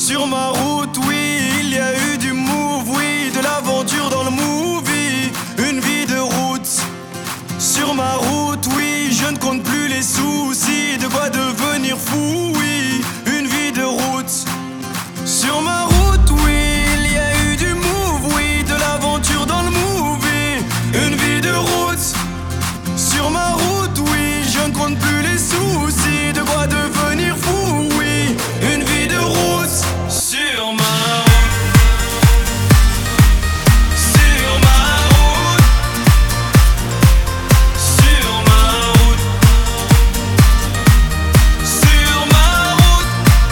Sur ma route, oui, il y a eu du move, oui, de l'aventure dans le movie, une vie de route. Sur ma route, oui, je ne compte plus les soucis, de quoi devenir fou, oui, une vie de route. Sur ma route, oui, il y a eu du move, oui, de l'aventure dans le movie, une vie de route. Sur ma route, oui, je ne compte plus les soucis, de quoi devenir fou, oui, une vie de route. Sur ma route, sur ma route, sur ma route, sur ma route,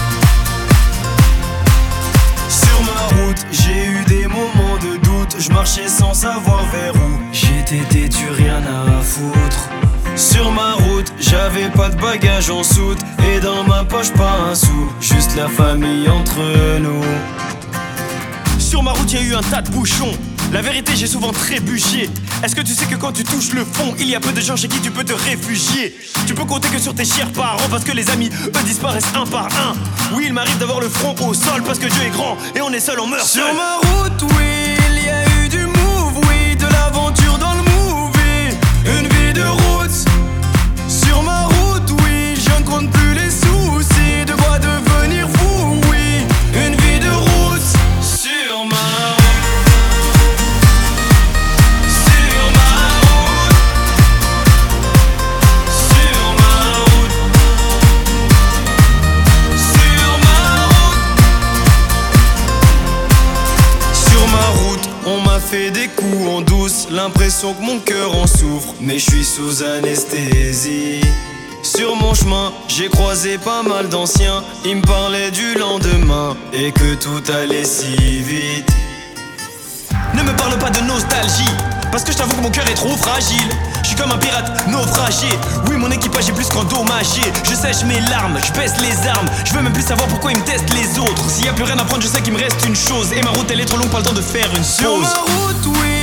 sur ma route, j'ai eu des moments de doute, je marchais sans savoir vers où. J'étais têtu, rien à foutre. Sur ma route, j'avais pas de bagages en soute, et dans ma poche pas un sou, juste la famille entre nous. Sur ma route, y'a eu un tas de bouchons. La vérité, j'ai souvent trébuché. Est-ce que tu sais que quand tu touches le fond, il y a peu de gens chez qui tu peux te réfugier? Tu peux compter que sur tes chers parents, parce que les amis, eux, disparaissent un par un. Oui, il m'arrive d'avoir le front au sol, parce que Dieu est grand, et on est seul, on meurt seul. Sur ma route, oui, il y a eu du move, oui, de l'aventure dans le movie, une vie de route. Sur ma route, oui, je ne compte plus les soucis, de quoi devenir fou, oui, une vie de route. Sur ma route, sur ma route, sur ma route, sur ma route. Sur ma route, on m'a fait des coups en douce, l'impression que mon cœur en souffre, mais je suis sous anesthésie. Sur mon chemin, j'ai croisé pas mal d'anciens, ils me parlaient du lendemain et que tout allait si vite. Ne me parle pas de nostalgie, parce que je t'avoue que mon cœur est trop fragile. Je suis comme un pirate naufragé, oui mon équipage est plus qu'endommagé. Je sèche mes larmes, je baisse les armes, je veux même plus savoir pourquoi ils me testent les autres. S'il y a plus rien à prendre, je sais qu'il me reste une chose, et ma route elle est trop longue, pas le temps de faire une pause. Sur ma route, oui,